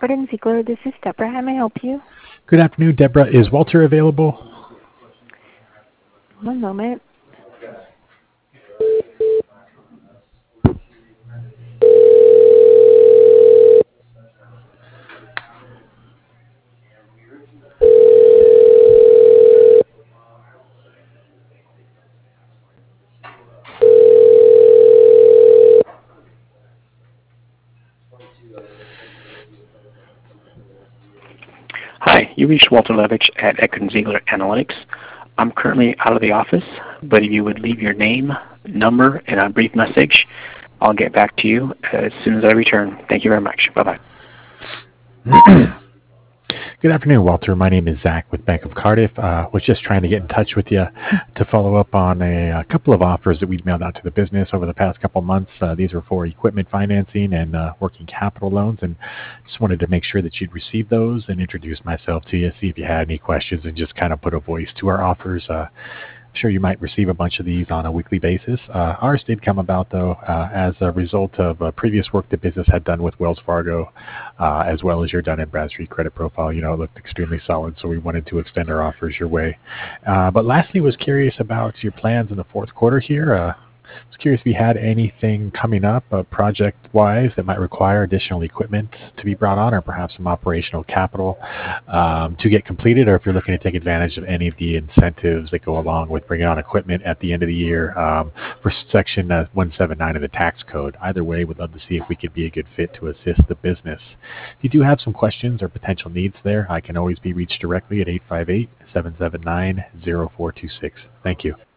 Shepherd and Ziegler. This is Deborah. How may I help you? Good afternoon, Deborah. Is Walter available? One moment. Hi, you reached Walter Levitch at Eckert & Ziegler Analytics. I'm currently out of the office, but if you would leave your name, number, and a brief message, I'll get back to you as soon as I return. Thank you very much. Bye-bye. Good afternoon, Walter. My name is Zach with Bank of Cardiff. Was just trying to get in touch with you to follow up on a couple of offers that we've mailed out to the business over the past couple of months. These are for equipment financing and working capital loans, and just wanted to make sure that you'd received those and introduce myself to you, see if you had any questions, and just kind of put a voice to our offers. I'm sure you might receive a bunch of these on a weekly basis. Ours did come about, though, as a result of previous work the business had done with Wells Fargo, as well as your Dun & Bradstreet credit profile. It looked extremely solid, so we wanted to extend our offers your way. But lastly, was curious about your plans in the fourth quarter here. I was curious if you had anything coming up project-wise that might require additional equipment to be brought on, or perhaps some operational capital to get completed, or if you're looking to take advantage of any of the incentives that go along with bringing on equipment at the end of the year for Section 179 of the tax code. Either way, we'd love to see if we could be a good fit to assist the business. If you do have some questions or potential needs there, I can always be reached directly at 858-779-0426. Thank you.